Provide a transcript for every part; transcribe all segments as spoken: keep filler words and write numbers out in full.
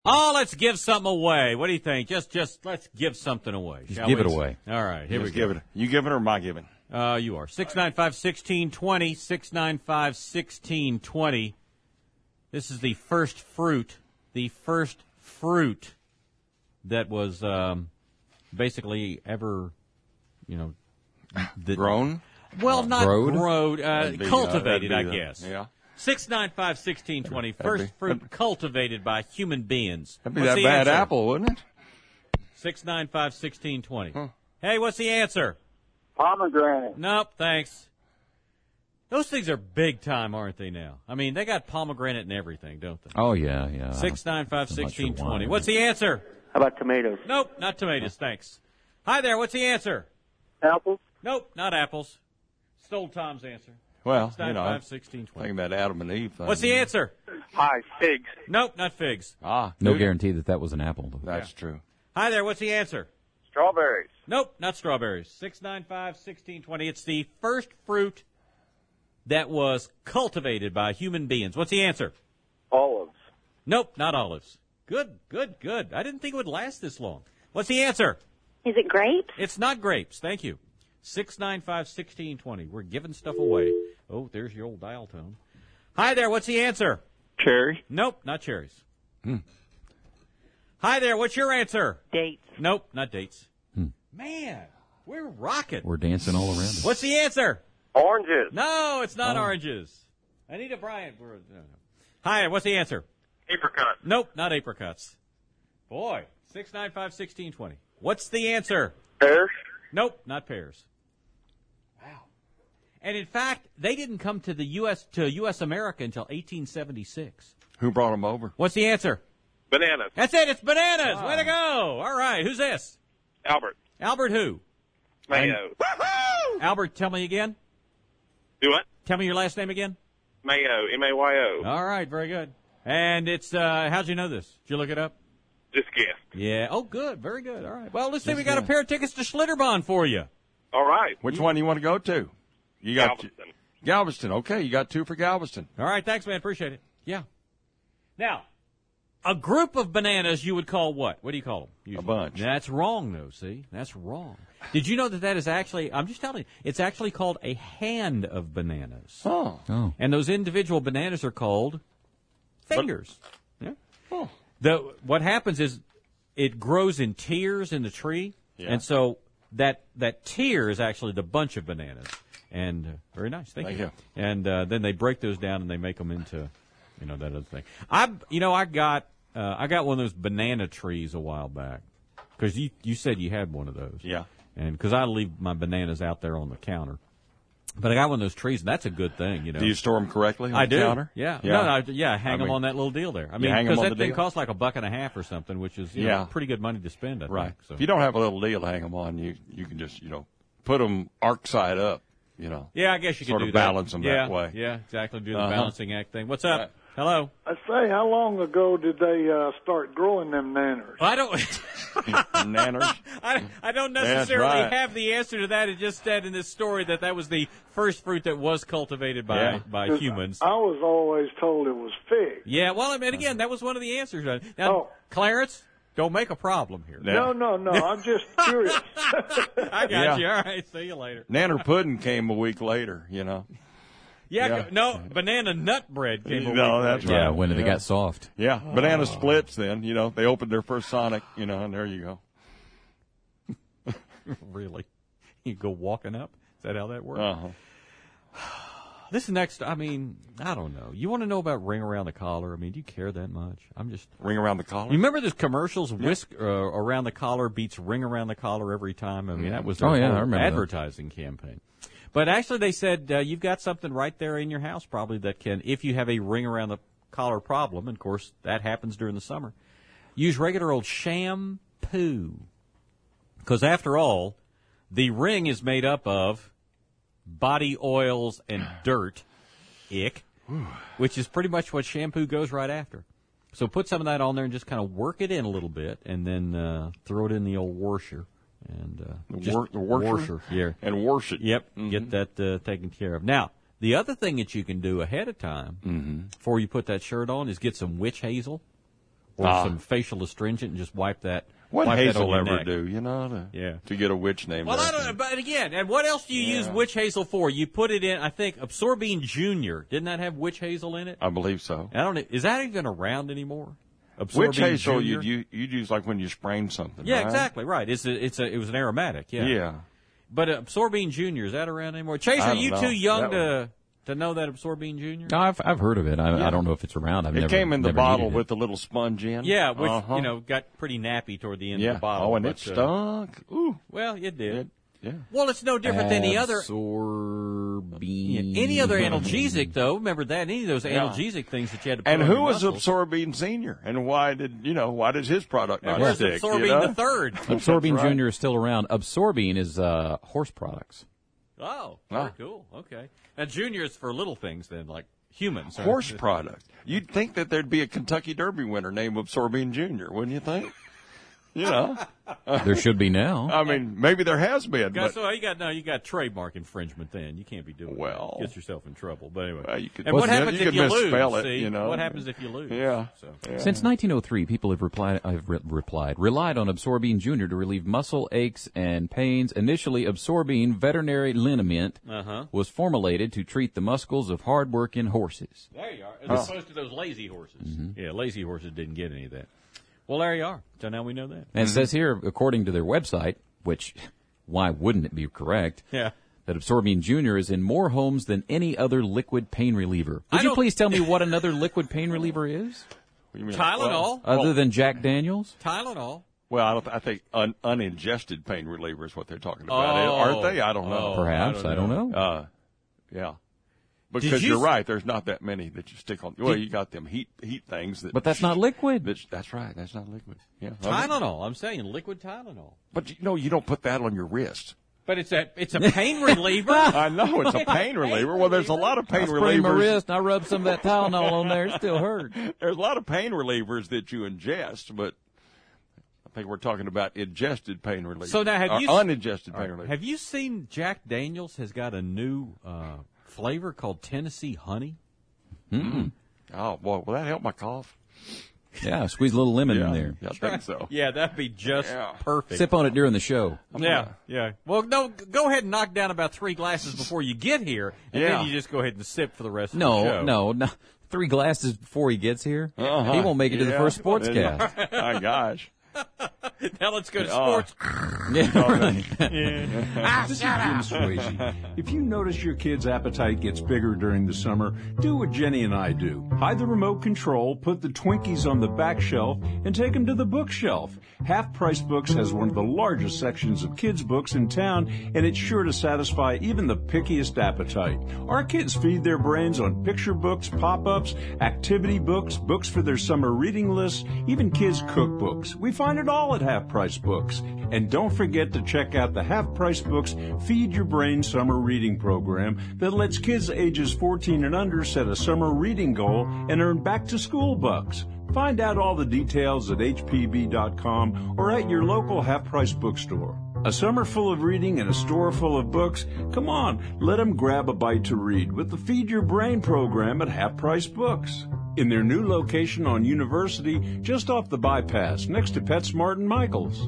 Oh, let's give something away. What do you think? Just, just let's give something away. Just shall give we? it away. All right, here Just we go. Give it. You give it or am I giving? Uh, you are six nine five sixteen twenty. Six nine five sixteen twenty. This is the first fruit. The first fruit that was um, basically ever, you know, the, Grown? Well, not Growed? grown, uh, That'd be, uh, cultivated, that'd I be the- guess. Yeah. Six nine five sixteen twenty. That'd First be- fruit that'd- cultivated by human beings. That'd be What's that the bad answer? apple, wouldn't it? Six nine five sixteen twenty. Huh. Hey, what's the answer? Pomegranate. Nope, thanks. Those things are big time, aren't they now? I mean, they got pomegranate and everything, don't they? Oh, yeah, yeah. Six nine five So much sixteen for twenty. wine. What's the answer? How about tomatoes? Nope, not tomatoes, thanks. Hi there, what's the answer? Apples? Nope, not apples. Stole Tom's answer. Well, Six you nine know, five sixteen twenty. thinking about Adam and Eve thing. What's the answer? Hi, figs. Nope, not figs. Ah, No dude, guarantee that that was an apple. though. That's true. Hi there, what's the answer? Strawberries. Nope, not strawberries. Six nine five sixteen twenty. It's the first fruit that was cultivated by human beings. What's the answer? Olives. Nope, not olives. Good, good, good. I didn't think it would last this long. What's the answer? Is it grapes? It's not grapes. Thank you. Six nine five sixteen twenty. We're giving stuff away. Oh, there's your old dial tone. Hi there. What's the answer? Cherry. Nope, not cherries. Hi there. What's your answer? Dates. Nope, not dates. Man, we're rocking. We're dancing all around us. What's the answer? Oranges. No, it's not Oh. oranges. Anita Bryant. We're, no, no. Hi, what's the answer? Apricot. Nope, not apricots. Boy, six nine five sixteen twenty. What's the answer? Pears. Nope, not pears. Wow. And in fact, they didn't come to the U S to U S America until eighteen seventy-six. Who brought them over? What's the answer? Bananas. That's it. It's bananas. Wow. Way to go. All right. Who's this? Albert. Albert who? Mayo. Albert, tell me again. Do what? Tell me your last name again. Mayo. M A Y O. All right. Very good. And it's, uh, how'd you know this? Did you look it up? Just guess. Yeah. Oh, good. Very good. All right. Well, let's see. Just We got a guess. pair of tickets to Schlitterbahn for you. All right. Which one do you want to go to? You got Galveston. Galveston. Okay, you got two for Galveston. All right. Thanks, man. Appreciate it. Yeah. Now, a group of bananas you would call what? What do you call them? usually? A bunch. That's wrong, though, see? That's wrong. Did you know that that is actually, I'm just telling you, it's actually called a hand of bananas. Oh. Oh. And those individual bananas are called fingers. Yeah. Oh. The, what happens is it grows in tiers in the tree, Yeah. and so that that tier is actually the bunch of bananas. And uh, very nice, thank, Thank you. you. And uh, then they break those down and they make them into, you know, that other thing. I, you know, I got uh, I got one of those banana trees a while back because you you said you had one of those. Yeah. And because I leave my bananas out there on the counter, but I got one of those trees, and that's a good thing, you know. Do you store them correctly on I the do. counter? Yeah. Yeah. No, no, I, yeah, hang I them mean- on that little deal there. I You mean, hang 'em because on that the thing deal? costs like a buck and a half or something, which is you Yeah. know, pretty good money to spend, I Right. think. So. If you don't have a little deal to hang them on, you you can just, you know, put them arc side up, you know. Yeah, I guess you Sort could of do that. balance 'em yeah, that way. Yeah, exactly. Do the Uh-huh. balancing act thing. What's up? Right. Hello. I say, how long ago did they uh, start growing them nanners? Well, I don't. Nanners. I, I don't That's necessarily right. have the answer to that. It just said in this story that that was the first fruit that was cultivated by Yeah. by 'Cause humans. I was always told it was fig. Yeah, well, I mean, again, that was one of the answers. Now, Oh. Clarence, don't make a problem here. Yeah. No, no, no. I'm just curious. I got Yeah. you. All right, see you later. Nanner pudding came a week later, you know. Yeah, Yeah. go- no, banana nut bread came a No, week that's later. right. Yeah, when they Yeah. got soft. Yeah, banana splits then, you know. They opened their first Sonic, you know, and there you go. Really? You go walking up? Is that how that works? Uh-huh. This next, I mean, I don't know. You want to know about ring around the collar? I mean, do you care that much? I'm just. Ring around the collar. You remember those commercials? Whisk uh, around the collar beats ring around the collar every time. I mean, that was their Oh, yeah, whole I remember that. advertising campaign. But actually, they said uh, you've got something right there in your house, probably that can, if you have a ring around the collar problem. And of course, that happens during the summer. Use regular old shampoo, because after all, the ring is made up of body oils and dirt, ick, which is pretty much what shampoo goes right after. So put some of that on there and just kind of work it in a little bit, and then uh, throw it in the old washer. And uh, The, just wor- the washer? washer, yeah. And wash it. Yep, Mhm. get that uh, taken care of. Now, the other thing that you can do ahead of time Mm-hmm. before you put that shirt on is get some witch hazel or Ah. some facial astringent and just wipe that. What wipe that on hazel your ever neck. do, you know, to, Yeah. to get a witch name? Well, there. I don't know, but again, and what else do you Yeah. use witch hazel for? You put it in, I think, Absorbine Junior. Didn't that have witch hazel in it? I believe so. I don't know. Is that even around anymore? Witch Absorbine hazel Junior? you'd, u- you'd use like when you sprain something, Yeah, right? exactly, right. It's a, it's a, it was an aromatic, yeah. Yeah. But uh, Absorbine Junior, is that around anymore? Chase, I are don't you know. too young That to to know that Absorbine Junior? No, I've I've heard of it. I, Yeah. I don't know if it's around. I've It never, came in the never bottle needed it. with the little sponge in. Yeah, which, Uh-huh. you know, got pretty nappy toward the end Yeah. of the bottle. Oh, and but, it stunk. Ooh. Uh, well, it did. It, yeah. Well, it's no different than any other Absorbine. any other analgesic, though. Remember that? Any of those Yeah. analgesic things that you had to put And on who your was muscles. Absorbine Senior? And why did, you know, why does his product not And where's stick? Absorbine you know? the third? Absorbine That's right. Junior is still around. Absorbine is uh, horse products. Oh, very Ah. cool. Okay. Now, Junior is for little things then, like humans. huh? Horse product. You'd think that there'd be a Kentucky Derby winner named Absorbine Junior, wouldn't you think? You know, There should be now. I mean, maybe there has been, Got- but so you got no, you got trademark infringement. Then you can't be doing Well. that. Get yourself in trouble. But anyway, Well, you could- and what well, happens you if could you lose? misspell it, see? you know. What happens if you lose? Yeah. So. Yeah. Since nineteen oh three, people have replied, have re- replied, relied on Absorbine Junior to relieve muscle aches and pains. Initially, Absorbine veterinary liniment Uh-huh. was formulated to treat the muscles of hard-working horses. There you are. As opposed to those lazy horses. Mm-hmm. Yeah, lazy horses didn't get any of that. Well, there you are. So now we know that. And it says here, according to their website, which, why wouldn't it be correct? Yeah. That Absorbine Junior is in more homes than any other liquid pain reliever. I Would you don't- please tell me what another liquid pain reliever is? What do you mean? Tylenol. Well, Other than Jack Daniels? Tylenol. well, I, don't, I think un, uningested pain reliever is what they're talking about, Oh. aren't they? I don't know. Oh. Perhaps. I I don't don't know. Uh, yeah. Because you you're s- right. There's not that many that you stick on. Well, Did- you got them heat heat things that. But that's not liquid. That's, that's right. That's not liquid. Yeah. Tylenol. I'm saying liquid Tylenol. But you know, you don't put that on your wrist. But it's a it's a pain reliever. I know it's a pain reliever. Well, there's a lot of pain I sprained my relievers. wrist and I rubbed some of that Tylenol on there. It still hurt. There's a lot of pain relievers that you ingest, but I think we're talking about ingested pain relievers. So now have or you- uningested pain relievers? Have you seen Jack Daniels has got a new uh, flavor called Tennessee Honey? Oh, boy, will that help my cough? Yeah, squeeze a little lemon yeah, in there. yeah, I think so. Yeah, that'd be just Yeah. perfect. Sip on it during the show. Yeah, yeah. Well, no, go ahead and knock down about three glasses before you get here, and Yeah. then you just go ahead and sip for the rest of the No, show. no, no. Three glasses before he gets here. Uh-huh. He won't make it to the Yeah. first sportscast. My gosh. Now let's go to Oh. sports. Yeah, right. This is Jim Swayze. If you notice your kid's appetite gets bigger during the summer, do what Jenny and I do. Hide the remote control, put the Twinkies on the back shelf, and take them to the bookshelf. Half Price Books has one of the largest sections of kids' books in town, and it's sure to satisfy even the pickiest appetite. Our kids feed their brains on picture books, pop-ups, activity books, books for their summer reading lists, even kids' cookbooks. We find it all at Half Price Books. And don't forget to check out the Half Price Books Feed Your Brain Summer Reading Program that lets kids ages fourteen and under set a summer reading goal and earn back-to-school bucks. Find out all the details at H P B dot com or at your local Half Price bookstore. A summer full of reading and a store full of books? Come on, let them grab a bite to read with the Feed Your Brain program at Half Price Books. In their new location on University, just off the bypass, next to PetSmart and Michael's.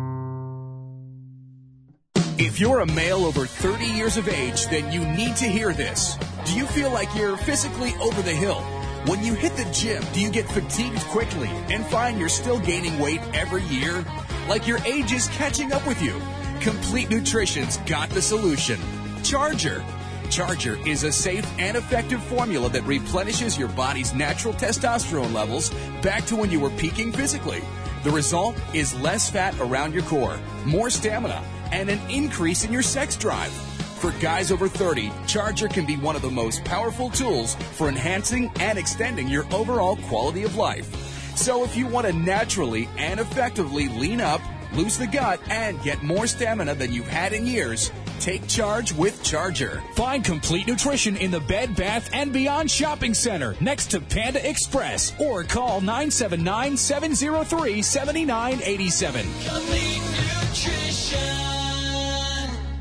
If you're a male over thirty years of age, then you need to hear this. Do you feel like you're physically over the hill? When you hit the gym, do you get fatigued quickly and find you're still gaining weight every year? Like your age is catching up with you? Complete Nutrition's got the solution. Charger. Charger is a safe and effective formula that replenishes your body's natural testosterone levels back to when you were peaking physically. The result is less fat around your core, more stamina, and an increase in your sex drive. For guys over thirty, Charger can be one of the most powerful tools for enhancing and extending your overall quality of life. So if you want to naturally and effectively lean up, lose the gut, and get more stamina than you've had in years, take charge with Charger. Find Complete Nutrition in the Bed, Bath, and Beyond Shopping Center next to Panda Express or call nine seven nine, seven zero three, seven nine eight seven. Complete Nutrition.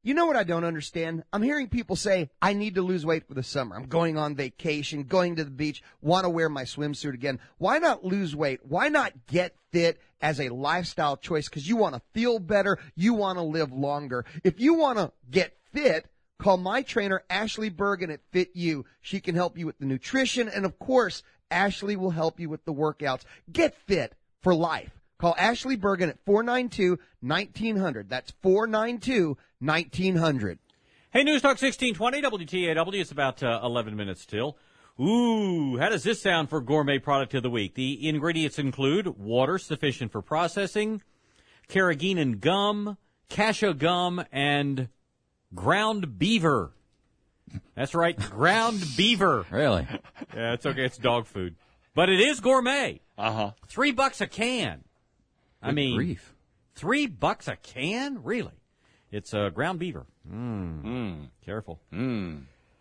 You know what I don't understand? I'm hearing people say, I need to lose weight for the summer. I'm going on vacation, going to the beach, want to wear my swimsuit again. Why not lose weight? Why not get fit as a lifestyle choice? Because you want to feel better. You want to live longer. If you want to get fit, call my trainer, Ashley Bergen at Fit You. She can help you with the nutrition. And, of course, Ashley will help you with the workouts. Get fit for life. Call Ashley Bergen at four nine two, one nine zero zero. That's four nine two, one nine zero zero. Hey, News Talk sixteen twenty, W T A W. It's about uh, eleven minutes till. Ooh, how does this sound for gourmet product of the week? The ingredients include water sufficient for processing, carrageenan gum, cashew gum, and ground beaver. That's right, ground beaver. Really? Yeah, it's okay. It's dog food. But it is gourmet. Uh-huh. Three bucks a can. I Good mean, grief. three bucks a can? Really? It's a uh, ground beaver. Mmm. Mm. Careful. Mm.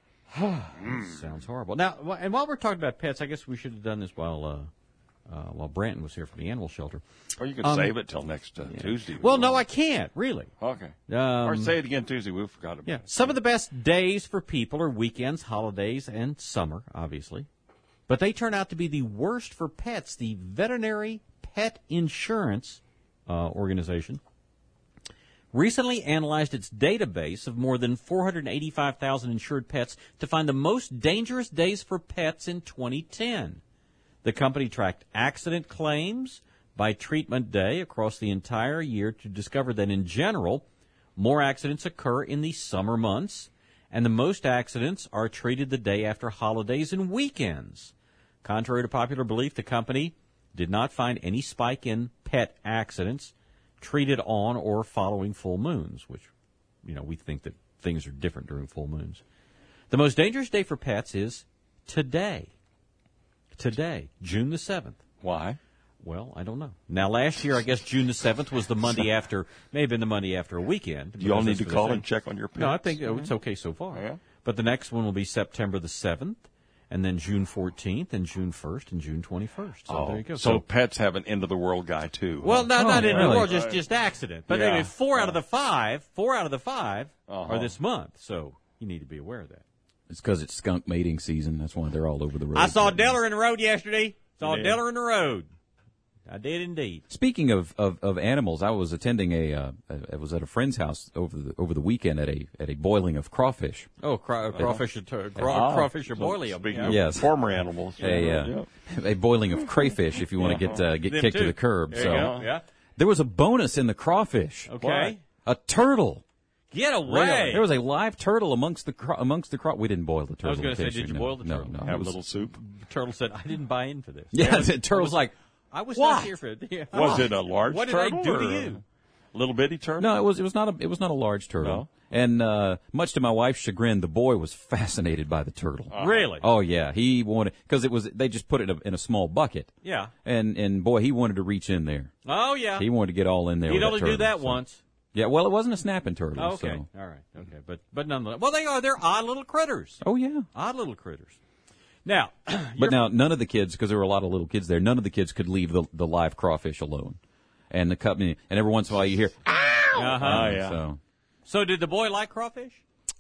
Sounds horrible. Now, wh- and while we're talking about pets, I guess we should have done this while uh, uh, while Branton was here from the animal shelter. Or you could Um, save it till next uh, yeah. Tuesday. Well, no, I can't, really. Okay. Um, or say it again Tuesday. We forgot about Yeah. it. Some of the best days for people are weekends, holidays, and summer, obviously. But they turn out to be the worst for pets. The Veterinary Pet Insurance uh, Organization recently analyzed its database of more than four hundred eighty-five thousand insured pets to find the most dangerous days for pets in twenty ten. The company tracked accident claims by treatment day across the entire year to discover that, in general, more accidents occur in the summer months, and the most accidents are treated the day after holidays and weekends. Contrary to popular belief, the company did not find any spike in pet accidents treated on or following full moons, which, you know, we think that things are different during full moons. The most dangerous day for pets is today. Today, June the seventh. Why? Well, I don't know. Now, last year, I guess June the seventh was the Monday after, may have been the Monday after a weekend. Do you all because need that's to what call they and check on your pets? No, I think it's okay so far. Yeah. But the next one will be September the seventh, and then June fourteenth, and June first, and June twenty-first. So Oh, there you go. so pets have an end of the world guy too. Well, not, not in the really? world, just, just accident. But Yeah. anyway, four out of the five, four out of the five Uh-huh. are this month. So you need to be aware of that. It's because it's skunk mating season. That's why they're all over the road. I saw Deller in the road yesterday. Saw You did? Deller in the road. I did indeed. Speaking of, of, of animals, I was attending a, uh, I was at a friend's house over the over the weekend at a at a boiling of crawfish. Oh, craw, crawfish, are ter- craw, Ah, crawfish are so boiling. Speaking Yeah. of Yes. former animals. A uh, Yeah. a boiling of crayfish, if you want to get uh, get Them kicked to too. the curb. There so you go. Yeah. there was a bonus in the crawfish. Okay. A turtle. Get away. There was a live turtle amongst the craw- amongst the craw. We didn't boil the turtle. I was going to say, fish, did you no, boil the no, turtle? No, Have it was- a little soup. Turtle said, I didn't buy in for this. Yeah, the turtle's like, I was What? not here for it. Yeah. Was it a large What did I turtle? do to or you? a Little bitty turtle? no, it was it was not a it was not a large turtle. No? And uh, much to my wife's chagrin, the boy was fascinated by the turtle. Really? Oh yeah, he wanted because it was they just put it in a, in a small bucket. Yeah. And and boy, he wanted to reach in there. Oh, yeah. He wanted to get all in there. You'd with only that do turtle, that so- once. Yeah, well, it wasn't a snapping turtle. Oh, okay. So. All right. Okay. But but nonetheless. Well, they are. They're odd little critters. Oh yeah. Odd little critters. Now. But now none of the kids, because there were a lot of little kids there, none of the kids could leave the the live crawfish alone. And the company, and every once in a while you hear, Uh-huh. Oh, yeah. so. So did the boy like crawfish?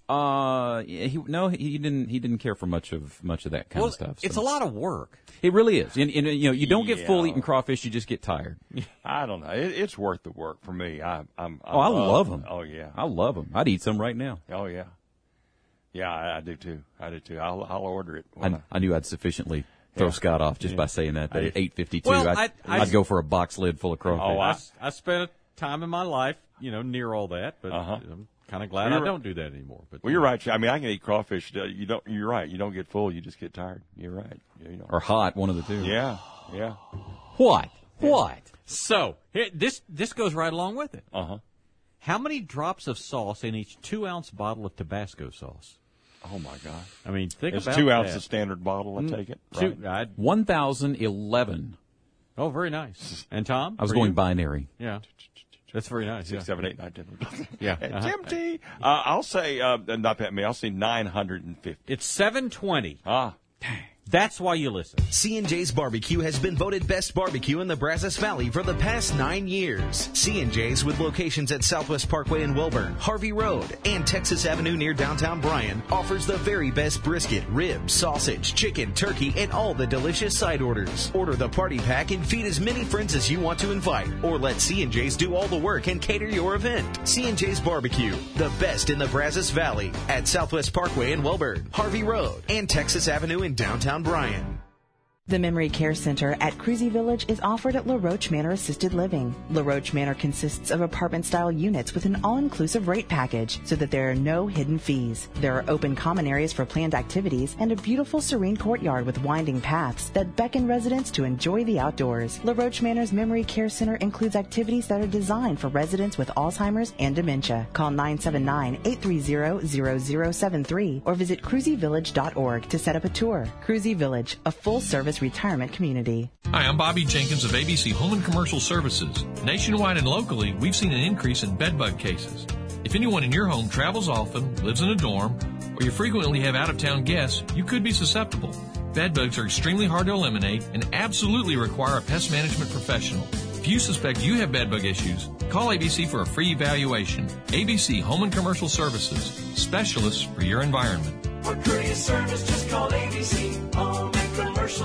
Uh, yeah, he no, he didn't. He didn't care for much of much of that kind Well, of stuff. it's so. a lot of work. It really is. And, and you know, you don't get full Yeah. eating crawfish; you just get tired. I don't know. It, it's worth the work for me. I, I'm. I Oh, I love them. Oh yeah. I love them. I'd eat some right now. Oh yeah. Yeah, I, I do too. I do too. I'll, I'll order it. I, I knew I'd sufficiently throw Yeah. Scott off just Yeah. by saying that. That I- at eight fifty-two, Well, I'd, I- I- I'd go for a box lid full of crawfish. Oh, I, I- s- I spent a time in my life, you know, near all that, but Uh-huh. I'm kind of glad Well, I you're- don't do that anymore. But Well, you're right. I mean, I can eat crawfish. Uh, You don't. You're right. You don't get full. You just get tired. You're right. You know. Or hot, one of the two. Yeah. Yeah. What? What? So here, this this goes right along with it. Uh huh. How many drops of sauce in each two ounce bottle of Tabasco sauce? Oh my God. I mean, think It's about two that. ounces standard bottle. I take it. Two, Right. I'd- One thousand eleven. oh, very nice. And Tom, I was for going you? binary. Yeah, that's very nice. Six, Yeah. seven, eight, nine, ten. Yeah. It's Uh-huh. empty. Uh, I'll say uh, not that many. I'll say nine hundred and fifty. It's seven twenty. Ah. That's why you listen. C and J's Barbecue has been voted best barbecue in the Brazos Valley for the past nine years. C and J's, with locations at Southwest Parkway in Wilburn, Harvey Road, and Texas Avenue near downtown Bryan, offers the very best brisket, ribs, sausage, chicken, turkey, and all the delicious side orders. Order the party pack and feed as many friends as you want to invite, or let C and J's do all the work and cater your event. C and J's Barbecue, the best in the Brazos Valley, at Southwest Parkway in Wilburn, Harvey Road, and Texas Avenue in downtown Bryan. The Memory Care Center at Cruzy Village is offered at LaRoche Manor Assisted Living. LaRoche Manor consists of apartment-style units with an all-inclusive rate package so that there are no hidden fees. There are open common areas for planned activities and a beautiful serene courtyard with winding paths that beckon residents to enjoy the outdoors. LaRoche Manor's Memory Care Center includes activities that are designed for residents with Alzheimer's and dementia. Call nine seven nine, eight three zero, zero zero seven three or visit cruzy village dot org to set up a tour. Cruzy Village, a full-service retirement community. Hi, I'm Bobby Jenkins of A B C Home and Commercial Services. Nationwide and locally, we've seen an increase in bedbug cases. If anyone in your home travels often, lives in a dorm, or you frequently have out-of-town guests, you could be susceptible. Bedbugs are extremely hard to eliminate and absolutely require a pest management professional. If you suspect you have bedbug issues, call A B C for a free evaluation. A B C Home and Commercial Services, specialists for your environment. For courteous service, just call A B C Home and Commercial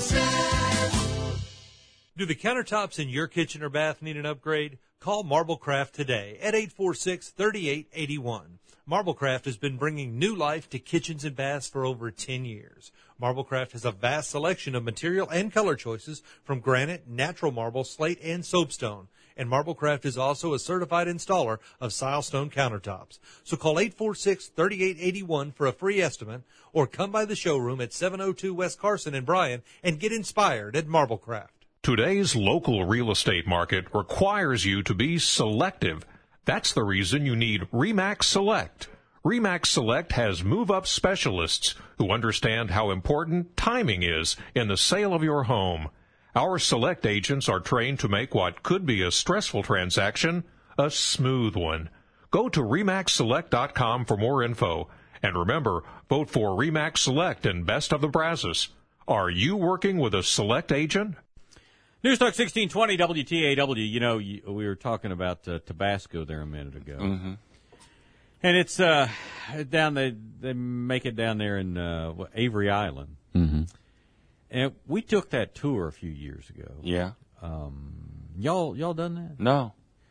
Services. Do the countertops in your kitchen or bath need an upgrade? Call Marblecraft today at eight four six, three eight eight one. Marblecraft has been bringing new life to kitchens and baths for over ten years. Marblecraft has a vast selection of material and color choices from granite, natural marble, slate, and soapstone. And Marblecraft is also a certified installer of Silestone countertops. So call eight four six, three eight eight one for a free estimate or come by the showroom at seven oh two West Carson in Bryan and get inspired at Marblecraft. Today's local real estate market requires you to be selective. That's the reason you need RE/MAX Select. RE/MAX Select has move-up specialists who understand how important timing is in the sale of your home. Our Select agents are trained to make what could be a stressful transaction a smooth one. Go to remax select dot com for more info. And remember, vote for RE/MAX Select and Best of the Brazos. Are you working with a Select agent? News Talk sixteen twenty W T A W. You know, you, we were talking about uh, Tabasco there a minute ago. Mm-hmm. And it's uh, down, they, they make it down there in uh, Avery Island. Mm-hmm. And we took that tour a few years ago. Yeah. Um, y'all, y'all done that? No.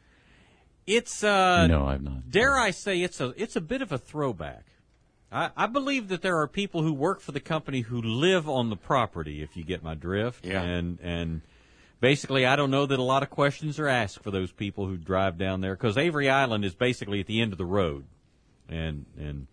It's uh, no, I've not. Dare I say it's a it's a bit of a throwback. I, I believe that there are people who work for the company who live on the property. If you get my drift. Yeah. And and basically, I don't know that a lot of questions are asked for those people who drive down there because Avery Island is basically at the end of the road, and and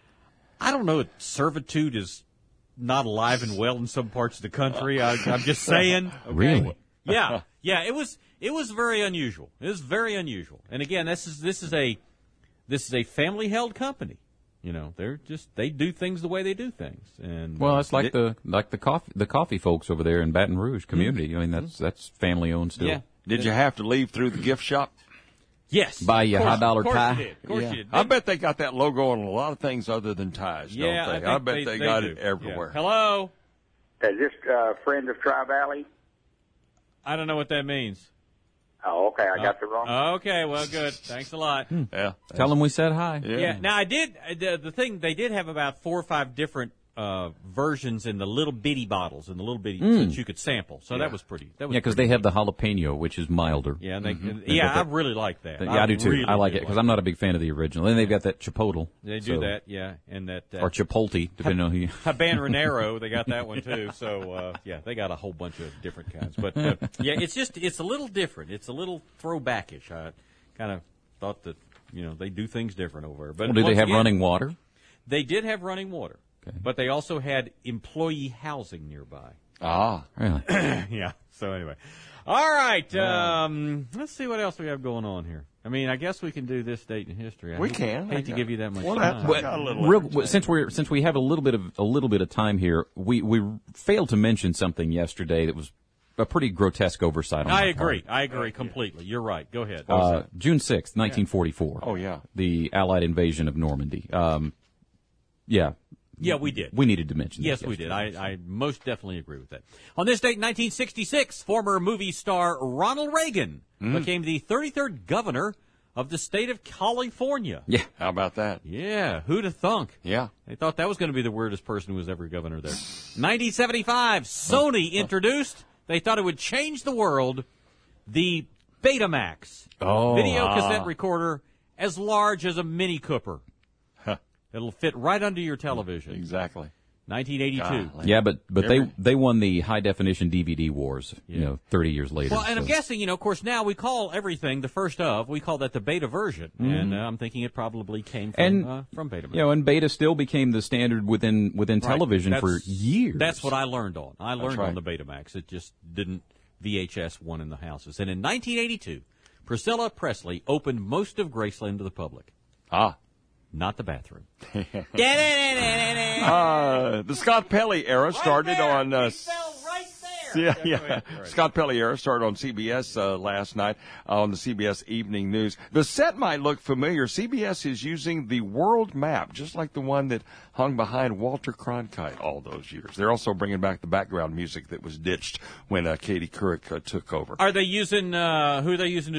I don't know if servitude is not alive and well in some parts of the country. I, I'm just saying. Okay? Really? Yeah, yeah. It was it was very unusual. It was very unusual. And again, this is this is a this is a family held company. You know, they're just they do things the way they do things. And well, it's like it, the like the coffee the coffee folks over there in Baton Rouge community. I mean, that's that's family owned still. Yeah. Did you have to leave through the gift shop? Yes. Buy you a high dollar tie. Of course you did. Of course yeah. you did. I bet they got that logo on a lot of things other than ties, yeah, don't they? I, I bet they, they, they got do. it everywhere. Yeah. Hello? Is this uh, Friends of Tri-Valley? I don't know what that means. Oh, okay. I oh. got the wrong. Okay, well, good. Thanks a lot. Hmm. Yeah. Tell them we said hi. Yeah. yeah. Now, I did, the, the thing, they did have about four or five different uh, versions in the little bitty bottles, in the little bitty, Mm. that you could sample. So Yeah. that was pretty. That was Yeah, because pretty they have neat. the jalapeno, which is milder. Yeah, and they, Mm-hmm. and, yeah, that, I really like that. yeah, I, do too. Really I like do it because I'm not a big fan of the original. Then they've got that chipotle. They do so- that, yeah, and that uh, or chipotle, depending on who you. Habanero, they got that one too. So uh, yeah, they got a whole bunch of different kinds. But, but yeah, it's just it's a little different. It's a little throwbackish. I kind of thought that you know they do things different over there. But Well, do they once have again, running water? They did have running water, Okay. but they also had employee housing nearby. Ah. Really? Yeah. So anyway, all right. Um, let's see what else we have going on here. I mean, I guess we can do this date in history. I We hate, can. Hate to give you that much Well, time. that- got a little Real, entertaining. since we're since we have a little bit of a little bit of time here, we we failed to mention something yesterday that was a pretty grotesque oversight on I my agree. part. I agree completely. You're right. Go ahead. Uh, June sixth, nineteen forty-four. Oh, yeah. The Allied invasion of Normandy. Um, yeah, Yeah, we did. We needed to mention Yes, that we did. yesterday. I, I most definitely agree with that. On this date in nineteen sixty-six, former movie star Ronald Reagan Mm. became the thirty-third governor of the state of California. Yeah. How about that? Yeah, who'd have thunk? Yeah. They thought that was going to be the weirdest person who was ever governor there. nineteen seventy-five, Sony introduced, they thought it would change the world, the Betamax. Oh, video ah. cassette recorder as large as a Mini Cooper. It'll fit right under your television. Exactly. nineteen eighty-two. Golly. Yeah, but but Every- they they won the high definition D V D wars. You Yeah. know, thirty years later. Well, and I'm so- guessing, you know, of course, now we call everything the first of. We call that the beta version, and uh, I'm thinking it probably came from And, uh, from Betamax. You know, and beta still became the standard within within Right. television for That's- years. That's what I learned on. I learned right. on the Betamax. It just didn't V H S one in the houses. And in nineteen eighty-two, Priscilla Presley opened most of Graceland to the public. Ah. Not the bathroom. Uh, the Scott Pelley era started on. Uh, Yeah, yeah. Scott Pelley era started on C B S uh, last night uh, on the C B S Evening News. The set might look familiar. C B S is using the world map, just like the one that hung behind Walter Cronkite all those years. They're also bringing back the background music that was ditched when uh, Katie Couric uh, took over. Are they using, uh, who are they using to